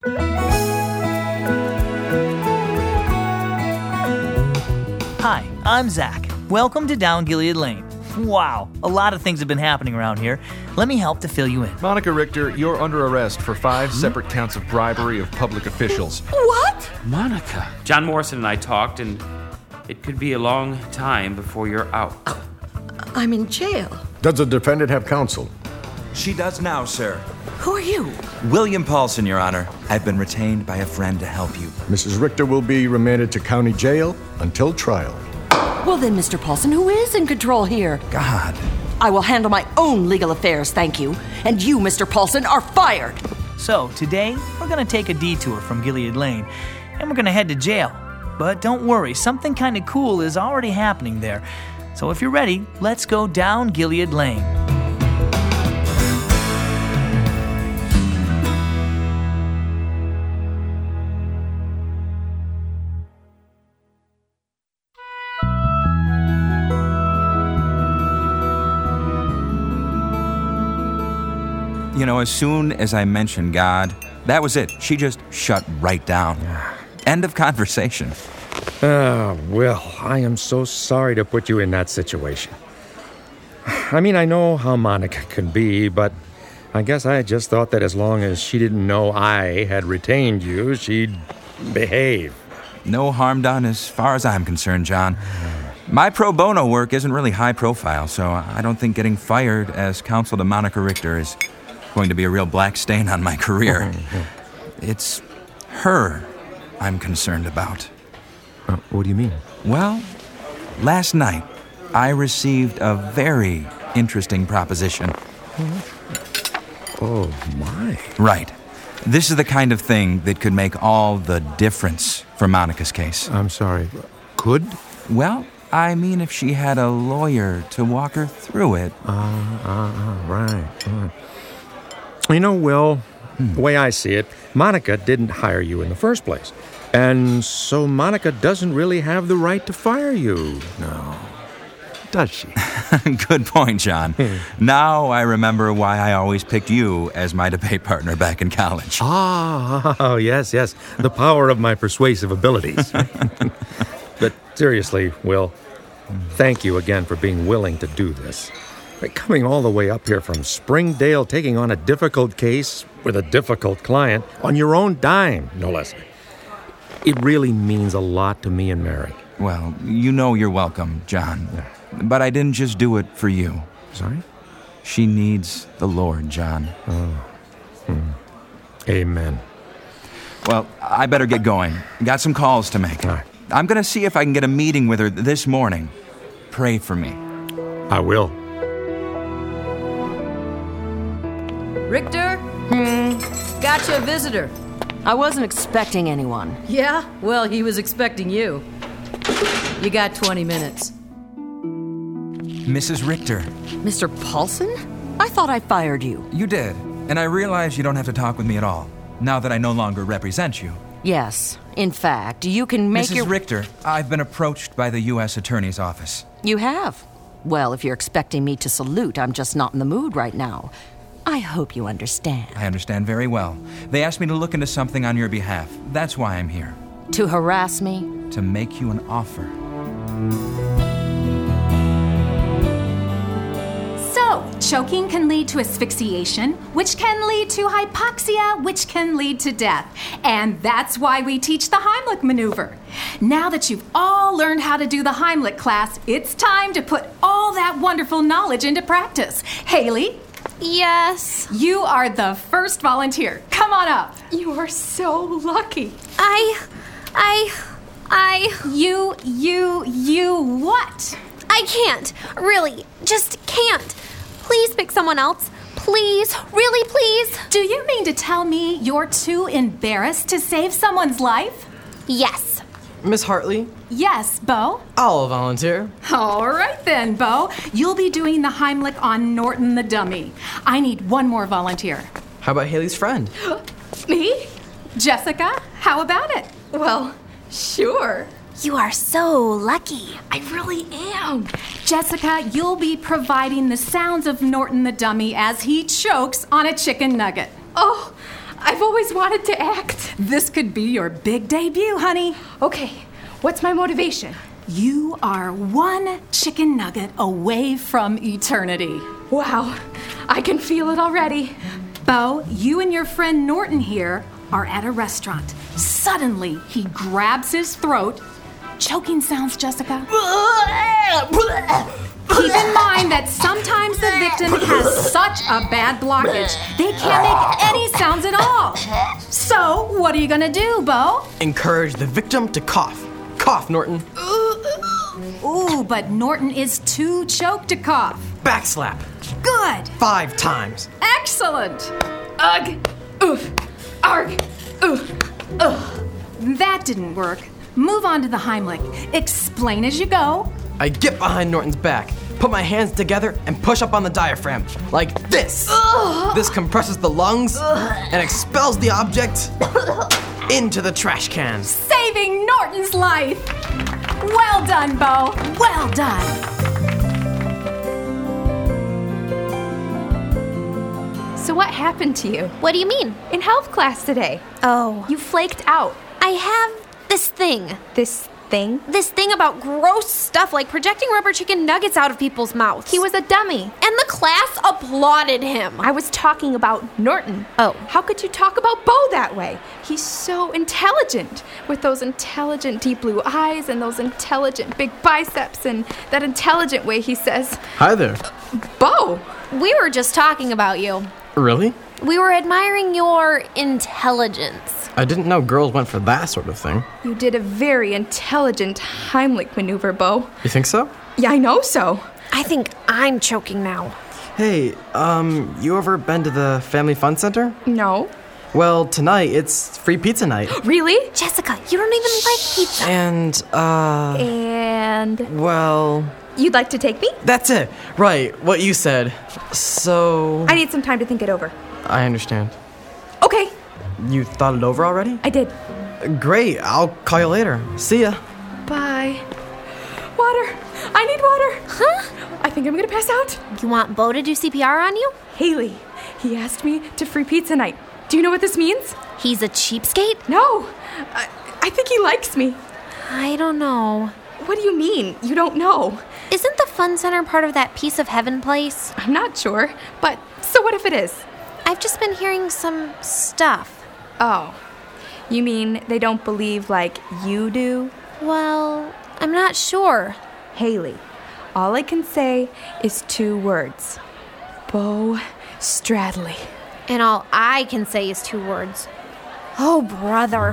Hi, I'm Zach. Welcome to Down Gilead Lane. Wow, a lot of things have been happening around here. Let me help to fill you in. Monica Richter, you're under arrest for 5 separate counts of bribery of public officials. What? Monica. John Morrison and I talked, and it could be a long time before you're out. I'm in jail. Does the defendant have counsel? She does now, sir. Who are you? William Paulson, Your Honor. I've been retained by a friend to help you. Mrs. Richter will be remanded to county jail until trial. Well then, Mr. Paulson, who is in control here? God. I will handle my own legal affairs, thank you. And you, Mr. Paulson, are fired. So, today, we're going to take a detour from Gilead Lane, and we're going to head to jail. But don't worry, something kind of cool is already happening there. So if you're ready, let's go down Gilead Lane. You know, as soon as I mentioned God, that was it. She just shut right down. End of conversation. Well, I am so sorry to put you in that situation. I mean, I know how Monica can be, but I guess I just thought that as long as she didn't know I had retained you, she'd behave. No harm done as far as I'm concerned, John. My pro bono work isn't really high profile, so I don't think getting fired as counsel to Monica Richter is going to be a real black stain on my career. It's her I'm concerned about. What do you mean? Well, last night, I received a very interesting proposition. Oh, my. Right. This is the kind of thing that could make all the difference for Monica's case. I'm sorry. Could? Well, I mean if she had a lawyer to walk her through it. Right. You know, Will, the way I see it, Monica didn't hire you in the first place. And so Monica doesn't really have the right to fire you. No. Does she? Good point, John. Now I remember why I always picked you as my debate partner back in college. Oh, yes. The power of my persuasive abilities. But seriously, Will, thank you again for being willing to do this. Coming all the way up here from Springdale, taking on a difficult case with a difficult client on your own dime, no less. It really means a lot to me and Mary. Well, you know you're welcome, John. But I didn't just do it for you. Sorry? She needs the Lord, John. Amen. Well, I better get going. Got some calls to make. All right. I'm going to see if I can get a meeting with her this morning. Pray for me. I will. Richter? Gotcha a visitor. I wasn't expecting anyone. Yeah? Well, he was expecting you. You got 20 minutes. Mrs. Richter. Mr. Paulson? I thought I fired you. You did. And I realize you don't have to talk with me at all, now that I no longer represent you. Yes. In fact, you can make Mrs. Richter, I've been approached by the U.S. Attorney's Office. You have? Well, if you're expecting me to salute, I'm just not in the mood right now. I hope you understand. I understand very well. They asked me to look into something on your behalf. That's why I'm here. To harass me? To make you an offer. So, choking can lead to asphyxiation, which can lead to hypoxia, which can lead to death. And that's why we teach the Heimlich maneuver. Now that you've all learned how to do the Heimlich class, it's time to put all that wonderful knowledge into practice. Haley? Yes? You are the first volunteer. Come on up. You are so lucky. You what? I can't. Really. Just can't. Please pick someone else. Please. Really, please. Do you mean to tell me you're too embarrassed to save someone's life? Yes. Miss Hartley? Yes, Bo? I'll volunteer. All right then, Bo. You'll be doing the Heimlich on Norton the dummy. I need one more volunteer. How about Haley's friend? Me? Jessica, how about it? Well, sure. You are so lucky. I really am. Jessica, you'll be providing the sounds of Norton the dummy as he chokes on a chicken nugget. Oh, I've always wanted to act. This could be your big debut, honey. Okay, what's my motivation? You are one chicken nugget away from eternity. Wow, I can feel it already. Bo, you and your friend Norton here are at a restaurant. Suddenly, he grabs his throat. Choking sounds, Jessica. Keep in mind that sometimes the victim has such a bad blockage, they can't make any sounds at all. So, what are you gonna do, Bo? Encourage the victim to cough. Cough, Norton. Ooh, but Norton is too choked to cough. Backslap. Good. 5 times. Excellent. Ugh. Oof. Arg. Oof. Ugh. That didn't work. Move on to the Heimlich. Explain as you go. I get behind Norton's back, put my hands together, and push up on the diaphragm, like this. Ugh. This compresses the lungs and expels the object into the trash can. Saving Norton's life. Well done, Bo. Well done. So what happened to you? What do you mean? In health class today. Oh. You flaked out. I have this thing. This thing? This thing about gross stuff like projecting rubber chicken nuggets out of people's mouths. He was a dummy. And the class applauded him. I was talking about Norton. Oh. How could you talk about Bo that way? He's so intelligent, with those intelligent deep blue eyes and those intelligent big biceps and that intelligent way he says, Hi there. Bo! We were just talking about you. Really? We were admiring your intelligence. I didn't know girls went for that sort of thing. You did a very intelligent Heimlich maneuver, Bo. You think so? Yeah, I know so. I think I'm choking now. Hey, you ever been to the Family Fun Center? No. Well, tonight it's free pizza night. Really? Jessica, you don't even like pizza. And, well... You'd like to take me? That's it. Right, what you said. So... I need some time to think it over. I understand. Okay. You thought it over already? I did. Great, I'll call you later. See ya. Bye. Water. I need water. Huh? I think I'm gonna pass out. You want Bo to do CPR on you? Haley, he asked me to free pizza night. Do you know what this means? He's a cheapskate? No. I think he likes me. I don't know. What do you mean? You don't know? Isn't the Fun Center part of that Piece of Heaven place? I'm not sure, but so what if it is? I've just been hearing some stuff. Oh. You mean they don't believe like you do? Well, I'm not sure. Haley, all I can say is 2 words. Bo Stradley. And all I can say is 2 words. Oh, brother.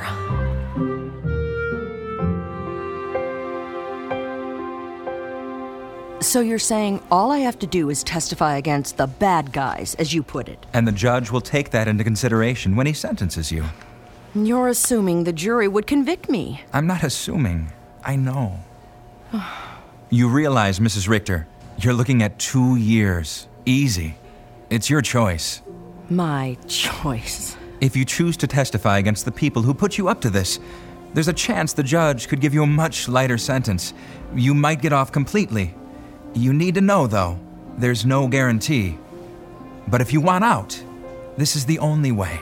So you're saying all I have to do is testify against the bad guys, as you put it? And the judge will take that into consideration when he sentences you. You're assuming the jury would convict me. I'm not assuming. I know. You realize, Mrs. Richter, you're looking at 2 years. Easy. It's your choice. My choice. If you choose to testify against the people who put you up to this, there's a chance the judge could give you a much lighter sentence. You might get off completely. You need to know, though, there's no guarantee. But if you want out, this is the only way.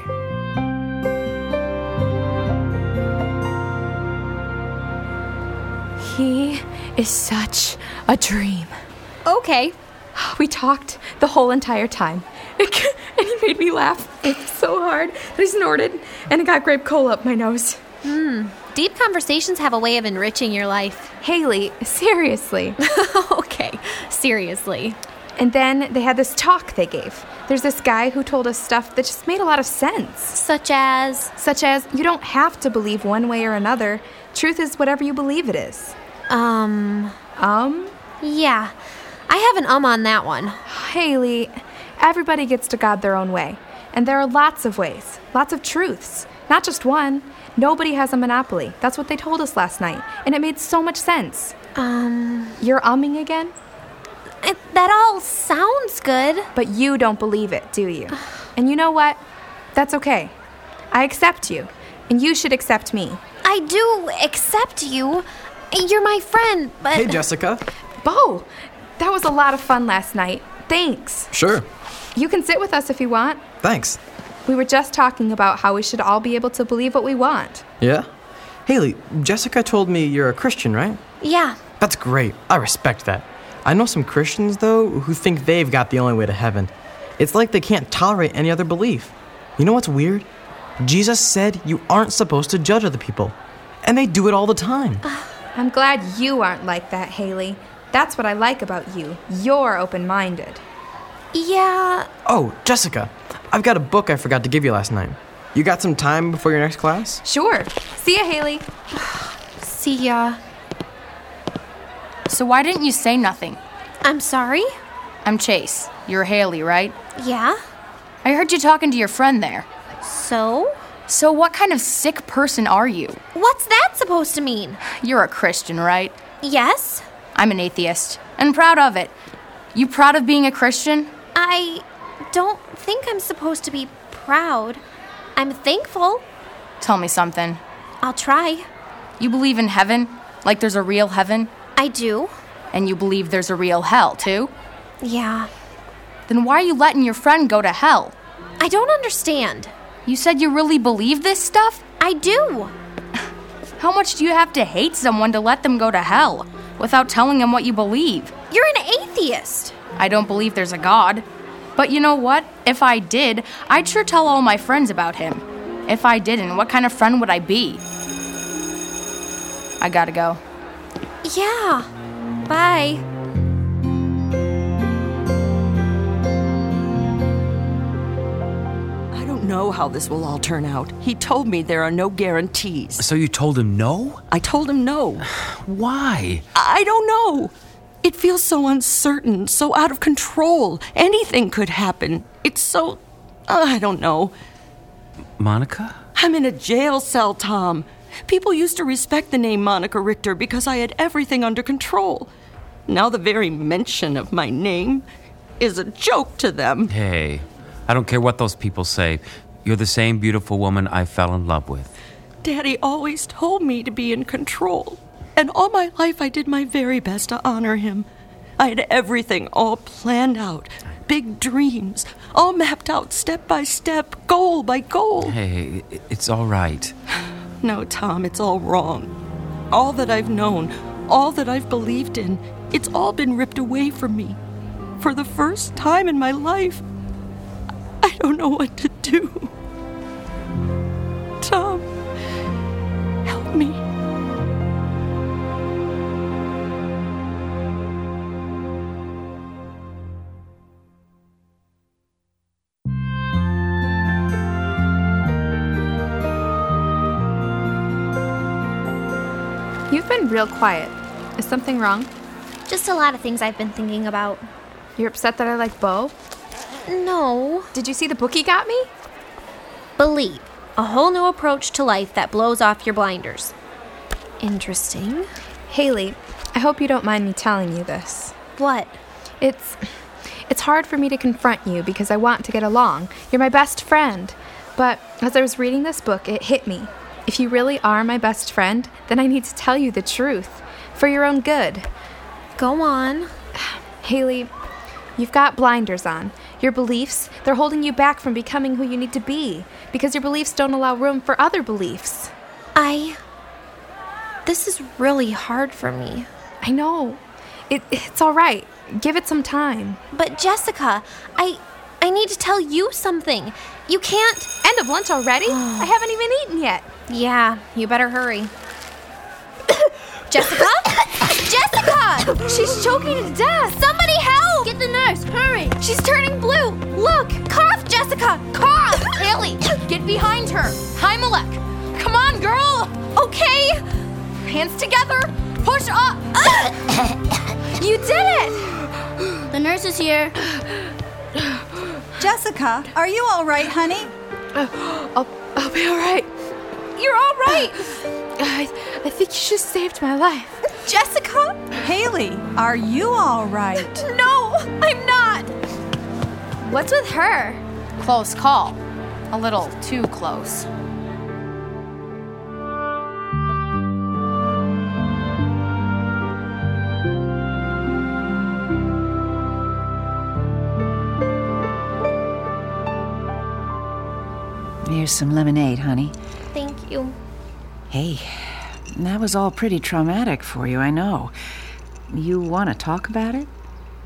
He is such a dream. Okay. We talked the whole entire time. And he made me laugh so hard that I snorted and it got grape cola up my nose. Deep conversations have a way of enriching your life. Haley, seriously. Okay, seriously. And then they had this talk they gave. There's this guy who told us stuff that just made a lot of sense. Such as? Such as, you don't have to believe one way or another. Truth is whatever you believe it is. Yeah, I have an on that one. Haley, everybody gets to God their own way. And there are lots of ways, lots of truths, not just one. Nobody has a monopoly. That's what they told us last night. And it made so much sense. You're umming again? That all sounds good. But you don't believe it, do you? And you know what? That's okay. I accept you. And you should accept me. I do accept you. You're my friend, but... Hey, Jessica. Bo, that was a lot of fun last night. Thanks. Sure. You can sit with us if you want. Thanks. We were just talking about how we should all be able to believe what we want. Yeah? Haley, Jessica told me you're a Christian, right? Yeah. That's great. I respect that. I know some Christians, though, who think they've got the only way to heaven. It's like they can't tolerate any other belief. You know what's weird? Jesus said you aren't supposed to judge other people. And they do it all the time. I'm glad you aren't like that, Haley. That's what I like about you. You're open-minded. Yeah. Oh, Jessica, I've got a book I forgot to give you last night. You got some time before your next class? Sure. See ya, Haley. See ya. So why didn't you say nothing? I'm sorry? I'm Chase. You're Haley, right? Yeah? I heard you talking to your friend there. So? So what kind of sick person are you? What's that supposed to mean? You're a Christian, right? Yes? I'm an atheist, and proud of it. You proud of being a Christian? I don't think I'm supposed to be proud. I'm thankful. Tell me something. I'll try. You believe in heaven? Like there's a real heaven? I do. And you believe there's a real hell, too? Yeah. Then why are you letting your friend go to hell? I don't understand. You said you really believe this stuff? I do. How much do you have to hate someone to let them go to hell without telling them what you believe? You're an atheist. I don't believe there's a God. But you know what? If I did, I'd sure tell all my friends about him. If I didn't, what kind of friend would I be? I gotta go. Yeah. Bye. I don't know how this will all turn out. He told me there are no guarantees. So you told him no? I told him no. Why? I don't know. It feels so uncertain, so out of control. Anything could happen. It's so... I don't know. Monica? I'm in a jail cell, Tom. People used to respect the name Monica Richter because I had everything under control. Now the very mention of my name is a joke to them. Hey, I don't care what those people say. You're the same beautiful woman I fell in love with. Daddy always told me to be in control. And all my life I did my very best to honor him. I had everything all planned out. Big dreams, all mapped out step by step, goal by goal. Hey, it's all right. No, Tom, it's all wrong. All that I've known, all that I've believed in, it's all been ripped away from me. For the first time in my life, I don't know what to do. Tom, help me. You've been real quiet. Is something wrong? Just a lot of things I've been thinking about. You're upset that I like Bo? No. Did you see the book he got me? Believe. A whole new approach to life that blows off your blinders. Interesting. Haley, I hope you don't mind me telling you this. What? It's hard for me to confront you because I want to get along. You're my best friend. But as I was reading this book, it hit me. If you really are my best friend, then I need to tell you the truth. For your own good. Go on. Haley, you've got blinders on. Your beliefs, they're holding you back from becoming who you need to be. Because your beliefs don't allow room for other beliefs. This is really hard for me. I know. It's all right. Give it some time. But Jessica, I need to tell you something. You can't... End of lunch already? I haven't even eaten yet. Yeah, you better hurry. Jessica? Jessica! She's choking to death. Somebody help! Get the nurse, hurry! She's turning blue. Look, cough, Jessica, cough! Haley, get behind her. Himalek. Come on, girl. Okay. Hands together. Push up. You did it! The nurse is here. Jessica, are you all right, honey? I'll be all right. You're all right. I think you just saved my life. Jessica? Haley, are you all right? No, I'm not. What's with her? Close call. A little too close. Here's some lemonade, honey. Thank you. Hey, that was all pretty traumatic for you, I know. You want to talk about it?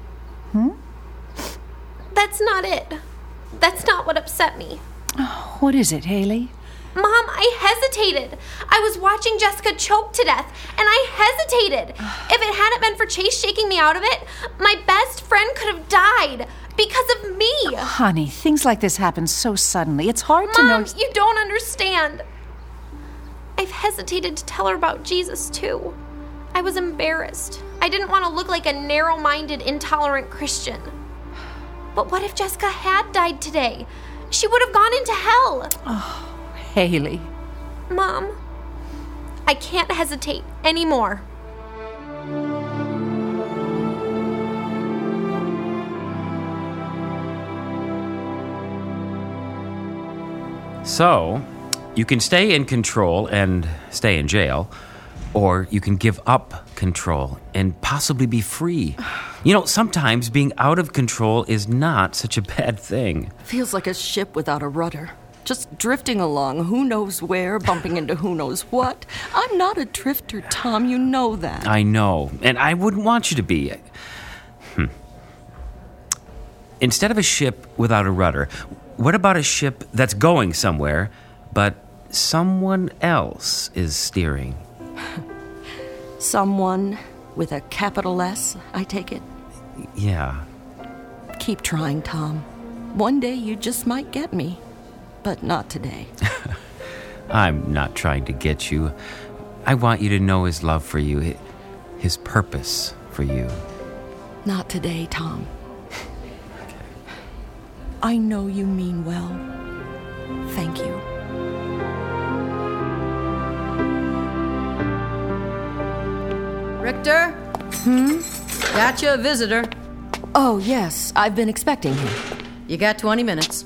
That's not it. That's not what upset me. Oh, what is it, Haley? Mom, I hesitated. I was watching Jessica choke to death, and I hesitated. If it hadn't been for Chase shaking me out of it, my best friend could have died because of me. Honey, things like this happen so suddenly. It's hard to know. Mom, you don't understand. I've hesitated to tell her about Jesus, too. I was embarrassed. I didn't want to look like a narrow-minded, intolerant Christian. But what if Jessica had died today? She would have gone into hell. Oh, Haley. Mom, I can't hesitate anymore. So, you can stay in control and stay in jail, or you can give up control and possibly be free. You know, sometimes being out of control is not such a bad thing. Feels like a ship without a rudder. Just drifting along, who knows where, bumping into who knows what. I'm not a drifter, Tom, you know that. I know, and I wouldn't want you to be. Instead of a ship without a rudder, what about a ship that's going somewhere, but someone else is steering? Someone with a capital S, I take it? Yeah. Keep trying, Tom. One day you just might get me. But not today. I'm not trying to get you. I want you to know his love for you, his purpose for you. Not today, Tom. I know you mean well. Thank you. Richter? Got you a visitor. Oh, yes. I've been expecting him. You got 20 minutes.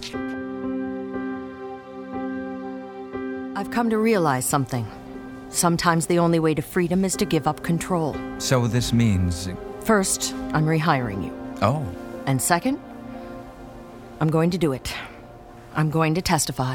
I've come to realize something. Sometimes the only way to freedom is to give up control. So this means... First, I'm rehiring you. Oh. And second, I'm going to do it. I'm going to testify.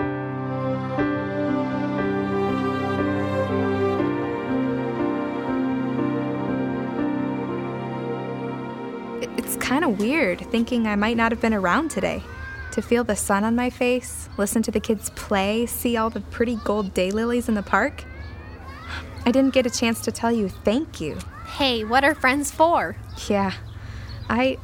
It's kind of weird thinking I might not have been around today. To feel the sun on my face, listen to the kids play, see all the pretty gold daylilies in the park. I didn't get a chance to tell you thank you. Hey, what are friends for? Yeah, I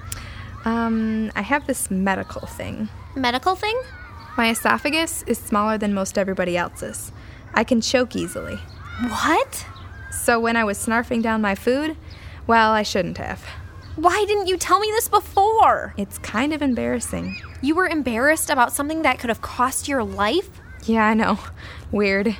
have this medical thing. Medical thing? My esophagus is smaller than most everybody else's. I can choke easily. What? So when I was snarfing down my food, well, I shouldn't have. Why didn't you tell me this before? It's kind of embarrassing. You were embarrassed about something that could have cost your life? Yeah, I know. Weird.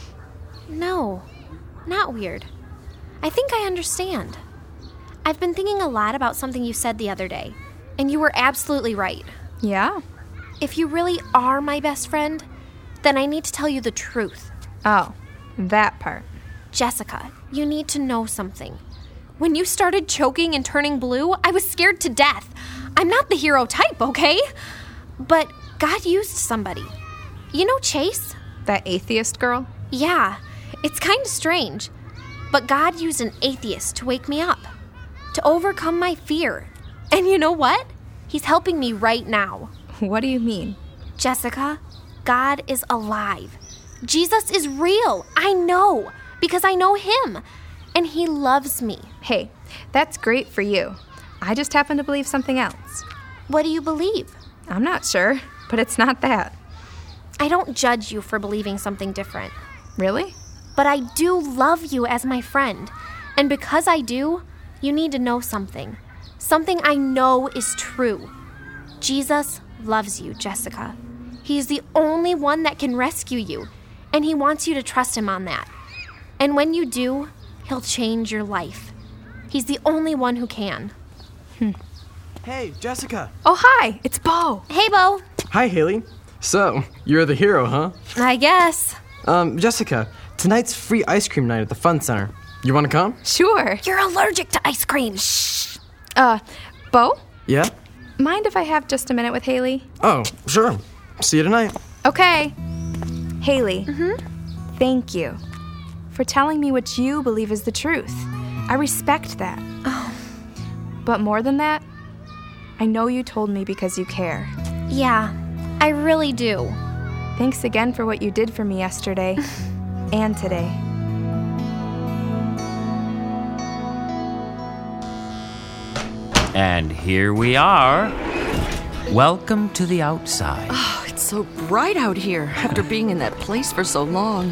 No, not weird. I think I understand. I've been thinking a lot about something you said the other day, and you were absolutely right. Yeah? If you really are my best friend, then I need to tell you the truth. Oh, that part. Jessica, you need to know something. When you started choking and turning blue, I was scared to death. I'm not the hero type, okay? But God used somebody. You know Chase? That atheist girl? Yeah, it's kind of strange. But God used an atheist to wake me up, to overcome my fear. And you know what? He's helping me right now. What do you mean? Jessica, God is alive. Jesus is real. I know, because I know him. And he loves me. Hey, that's great for you. I just happen to believe something else. What do you believe? I'm not sure, but it's not that. I don't judge you for believing something different. Really? But I do love you as my friend. And because I do, you need to know something. Something I know is true. Jesus loves you, Jessica. He is the only one that can rescue you. And he wants you to trust him on that. And when you do, he'll change your life. He's the only one who can. Hey, Jessica. Oh, hi. It's Bo. Hey, Bo. Hi, Haley. So, you're the hero, huh? I guess. Jessica, tonight's free ice cream night at the Fun Center. You want to come? Sure. You're allergic to ice cream. Shh. Bo? Yeah? Mind if I have just a minute with Haley? Oh, sure. See you tonight. Okay. Haley, thank you for telling me what you believe is the truth. I respect that. Oh. But more than that, I know you told me because you care. Yeah, I really do. Thanks again for what you did for me yesterday and today. And here we are. Welcome to the outside. Oh, it's so bright out here after being in that place for so long.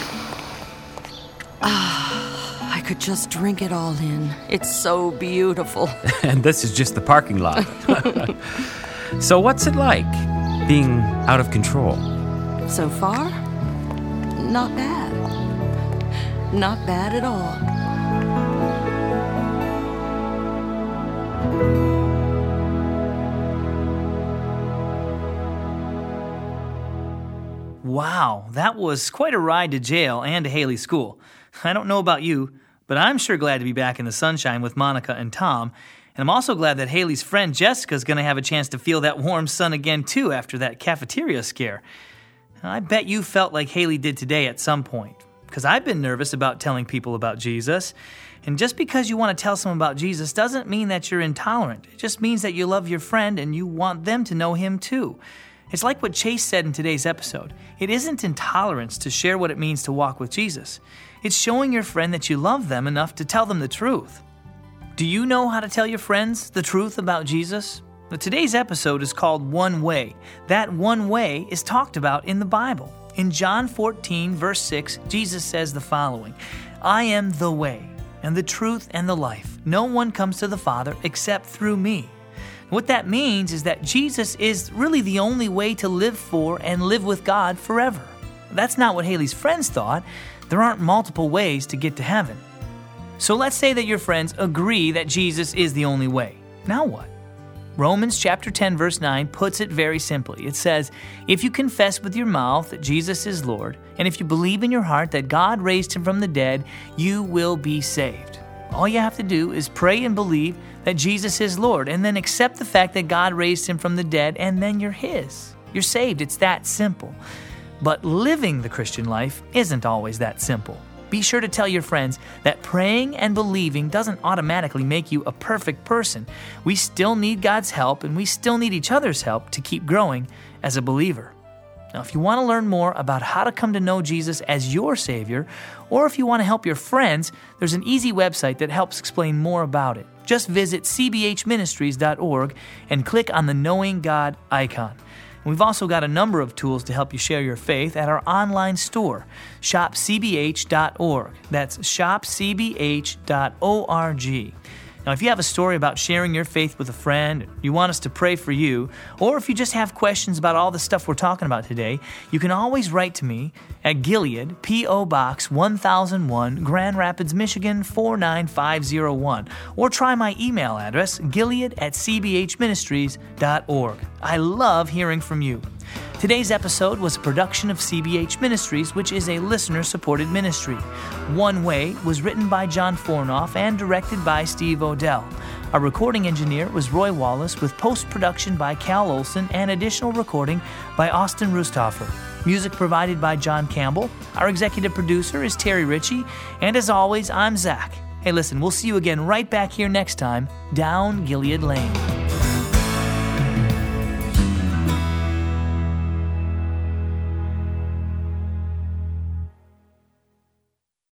I could just drink it all in. It's so beautiful. And this is just the parking lot. So what's it like, being out of control? So far, not bad. Not bad at all. Wow, that was quite a ride to jail and to Haley's school. I don't know about you, but I'm sure glad to be back in the sunshine with Monica and Tom. And I'm also glad that Haley's friend Jessica's going to have a chance to feel that warm sun again, too, after that cafeteria scare. I bet you felt like Haley did today at some point, because I've been nervous about telling people about Jesus. And just because you want to tell someone about Jesus doesn't mean that you're intolerant. It just means that you love your friend and you want them to know him, too. It's like what Chase said in today's episode. It isn't intolerance to share what it means to walk with Jesus. It's showing your friend that you love them enough to tell them the truth. Do you know how to tell your friends the truth about Jesus? Well, today's episode is called One Way. That one way is talked about in the Bible. In John 14, verse 6, Jesus says the following, "I am the way, and the truth, and the life. No one comes to the Father except through me." What that means is that Jesus is really the only way to live for and live with God forever. That's not what Haley's friends thought. There aren't multiple ways to get to heaven. So let's say that your friends agree that Jesus is the only way. Now what? Romans chapter 10, verse 9 puts it very simply. It says, "If you confess with your mouth that Jesus is Lord, and if you believe in your heart that God raised him from the dead, you will be saved." All you have to do is pray and believe that Jesus is Lord, and then accept the fact that God raised him from the dead, and then you're his. You're saved. It's that simple. But living the Christian life isn't always that simple. Be sure to tell your friends that praying and believing doesn't automatically make you a perfect person. We still need God's help, and we still need each other's help to keep growing as a believer. Now, if you want to learn more about how to come to know Jesus as your Savior, or if you want to help your friends, there's an easy website that helps explain more about it. Just visit cbhministries.org and click on the Knowing God icon. And we've also got a number of tools to help you share your faith at our online store, shopcbh.org. That's shopcbh.org. Now, if you have a story about sharing your faith with a friend, you want us to pray for you, or if you just have questions about all the stuff we're talking about today, you can always write to me at Gilead, P.O. Box 1001, Grand Rapids, Michigan 49501, or try my email address, gilead@cbhministries.org. I love hearing from you. Today's episode was a production of CBH Ministries, which is a listener-supported ministry. One Way was written by John Fornoff and directed by Steve Odell. Our recording engineer was Roy Wallace, with post-production by Cal Olson and additional recording by Austin Rusthofer. Music provided by John Campbell. Our executive producer is Terry Ritchie. And as always, I'm Zach. Hey, listen, we'll see you again right back here next time, down Gilead Lane.